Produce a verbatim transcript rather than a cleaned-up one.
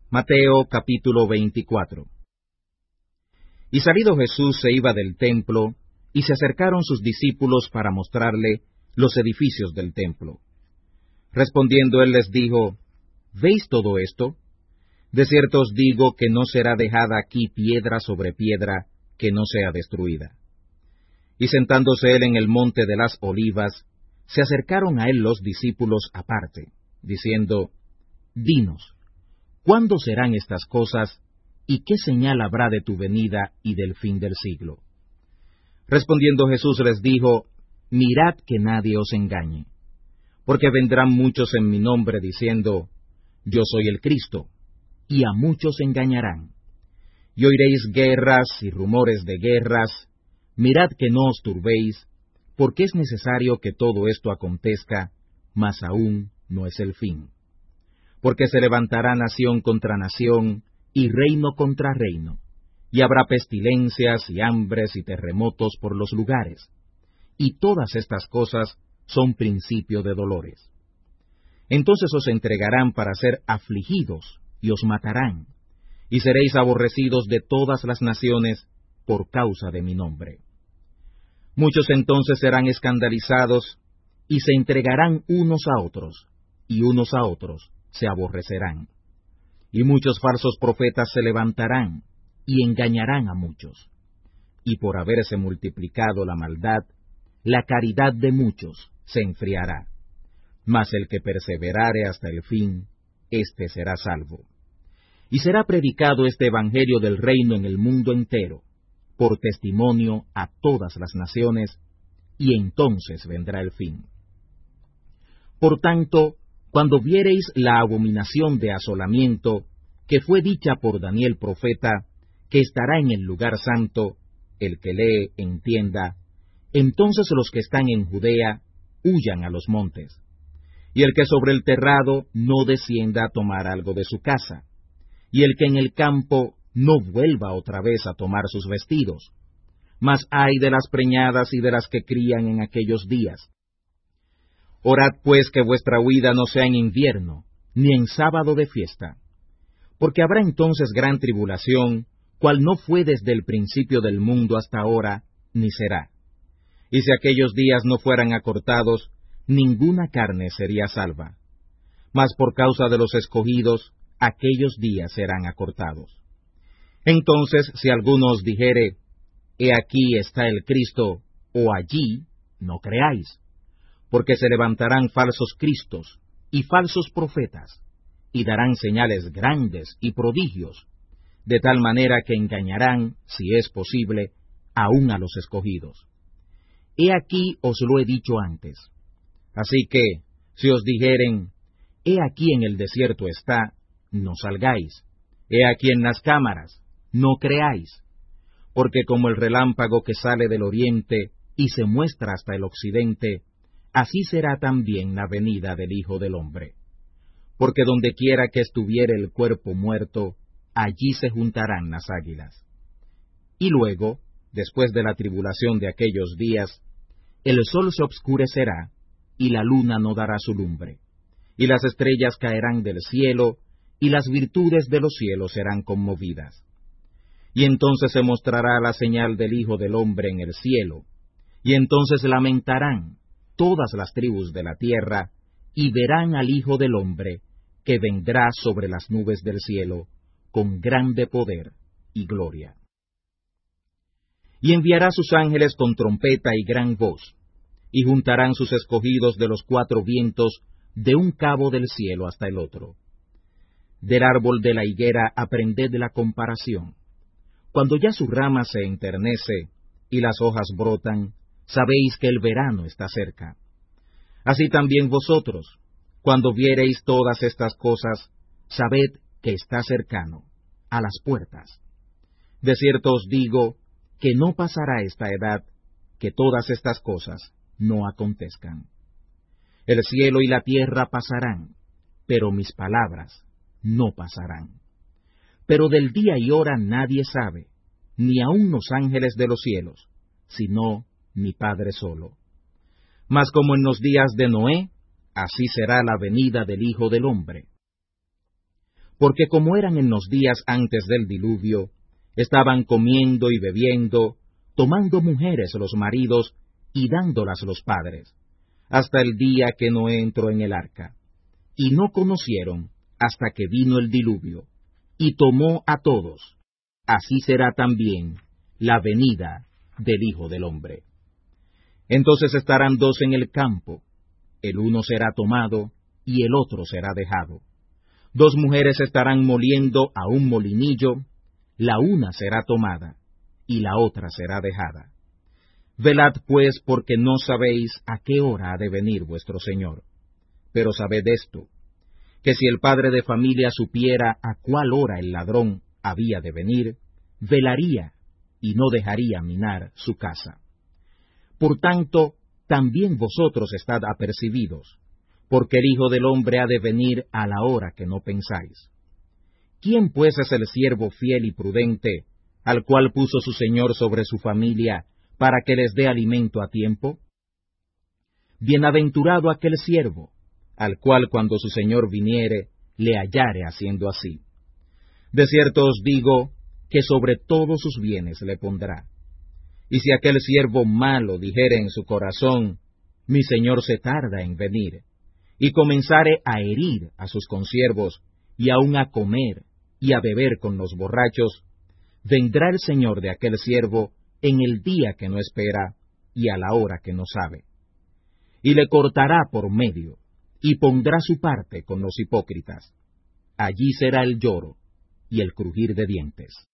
Mateo capítulo veinticuatro. Y salido Jesús se iba del templo, y se acercaron sus discípulos para mostrarle los edificios del templo. Respondiendo él les dijo, ¿veis todo esto? De cierto os digo que no será dejada aquí piedra sobre piedra que no sea destruida. Y sentándose él en el monte de las Olivas, se acercaron a él los discípulos aparte, diciendo, Dinos, ¿cuándo serán estas cosas, y qué señal habrá de tu venida y del fin del siglo? Respondiendo Jesús les dijo, Mirad que nadie os engañe, porque vendrán muchos en mi nombre diciendo, Yo soy el Cristo, y a muchos engañarán. Y oiréis guerras y rumores de guerras. Mirad que no os turbéis, porque es necesario que todo esto acontezca, mas aún no es el fin. Porque se levantará nación contra nación, y reino contra reino, y habrá pestilencias y hambres y terremotos por los lugares. Y todas estas cosas son principio de dolores. Entonces os entregarán para ser afligidos, y os matarán, y seréis aborrecidos de todas las naciones por causa de mi nombre. Muchos entonces serán escandalizados, y se entregarán unos a otros, y unos a otros se aborrecerán. Y muchos falsos profetas se levantarán, y engañarán a muchos. Y por haberse multiplicado la maldad, la caridad de muchos se enfriará. Mas el que perseverare hasta el fin, éste será salvo. Y será predicado este evangelio del reino en el mundo entero, por testimonio a todas las naciones, y entonces vendrá el fin. Por tanto, cuando viereis la abominación de asolamiento, que fue dicha por Daniel profeta, que estará en el lugar santo, el que lee entienda, entonces los que están en Judea huyan a los montes, y el que sobre el terrado no descienda a tomar algo de su casa, y el que en el campo no vuelva otra vez a tomar sus vestidos. Mas ay de las preñadas y de las que crían en aquellos días. Orad pues que vuestra huida no sea en invierno, ni en sábado de fiesta, porque habrá entonces gran tribulación, cual no fue desde el principio del mundo hasta ahora, ni será. Y si aquellos días no fueran acortados, ninguna carne sería salva. Mas por causa de los escogidos, aquellos días serán acortados. Entonces, si alguno os dijere, He aquí está el Cristo, o allí, no creáis, porque se levantarán falsos cristos y falsos profetas, y darán señales grandes y prodigios, de tal manera que engañarán, si es posible, aun a los escogidos. He aquí os lo he dicho antes. Así que, si os dijeren, He aquí en el desierto está, no salgáis. He aquí en las cámaras, no creáis. Porque como el relámpago que sale del oriente y se muestra hasta el occidente, así será también la venida del Hijo del Hombre. Porque donde quiera que estuviere el cuerpo muerto, allí se juntarán las águilas. Y luego, después de la tribulación de aquellos días, el sol se obscurecerá, y la luna no dará su lumbre, y las estrellas caerán del cielo, y las virtudes de los cielos serán conmovidas. Y entonces se mostrará la señal del Hijo del Hombre en el cielo, y entonces lamentarán todas las tribus de la tierra, y verán al Hijo del Hombre, que vendrá sobre las nubes del cielo, con grande poder y gloria. Y enviará sus ángeles con trompeta y gran voz, y juntarán sus escogidos de los cuatro vientos, de un cabo del cielo hasta el otro. Del árbol de la higuera aprended la comparación. Cuando ya su rama se enternece, y las hojas brotan, sabéis que el verano está cerca. Así también vosotros, cuando viereis todas estas cosas, sabed que está cercano, a las puertas. De cierto os digo, que no pasará esta edad, que todas estas cosas no acontezcan. El cielo y la tierra pasarán, pero mis palabras no pasarán. Pero del día y hora nadie sabe, ni aun los ángeles de los cielos, sino mi Padre solo. Mas como en los días de Noé, así será la venida del Hijo del Hombre. porque como eran en los días antes del diluvio, estaban comiendo y bebiendo, tomando mujeres los maridos y dándolas los padres, hasta el día que Noé entró en el arca. Y no conocieron hasta que vino el diluvio, y tomó a todos. Así será también la venida del Hijo del Hombre. Entonces estarán dos en el campo, el uno será tomado y el otro será dejado. Dos mujeres estarán moliendo a un molinillo, la una será tomada y la otra será dejada. Velad pues, porque no sabéis a qué hora ha de venir vuestro Señor. Pero sabed esto, que si el padre de familia supiera a cuál hora el ladrón había de venir, velaría y no dejaría minar su casa. Por tanto, también vosotros estad apercibidos, porque el Hijo del Hombre ha de venir a la hora que no pensáis. ¿Quién pues es el siervo fiel y prudente, al cual puso su Señor sobre su familia, para que les dé alimento a tiempo? Bienaventurado aquel siervo, al cual cuando su Señor viniere, le hallare haciendo así. De cierto os digo, que sobre todos sus bienes le pondrá. Y si aquel siervo malo dijere en su corazón, mi Señor se tarda en venir, y comenzare a herir a sus consiervos, y aun a comer y a beber con los borrachos, vendrá el Señor de aquel siervo en el día que no espera, y a la hora que no sabe. Y le cortará por medio, y pondrá su parte con los hipócritas. Allí será el lloro y el crujir de dientes.